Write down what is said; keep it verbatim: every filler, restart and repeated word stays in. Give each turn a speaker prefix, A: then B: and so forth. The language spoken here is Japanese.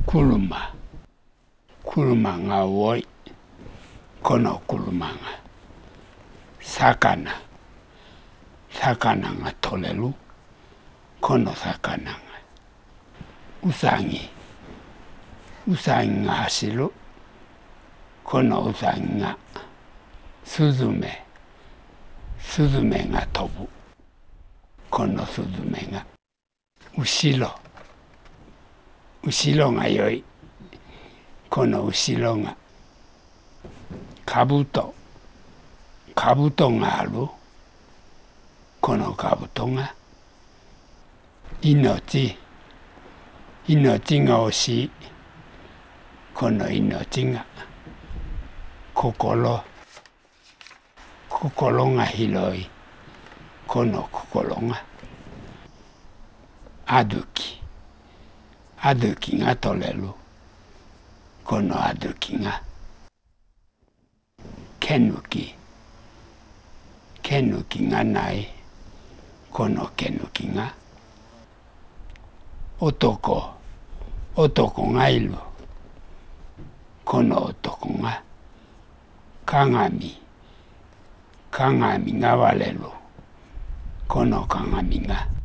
A: 車車が多い。この車が魚魚が取れる。この魚がうさぎうさぎが走る。このうさぎがスズメスズメが飛ぶ。このスズメが後ろ後ろが良い。この後ろがかぶとかぶとがある。このかぶとが命命が惜しい。この命が心心が広い。この心があずきあずきが取れる。このあずきが毛抜き毛抜きがない。この毛抜きが男男がいる。この男が鏡鏡が割れる。この鏡が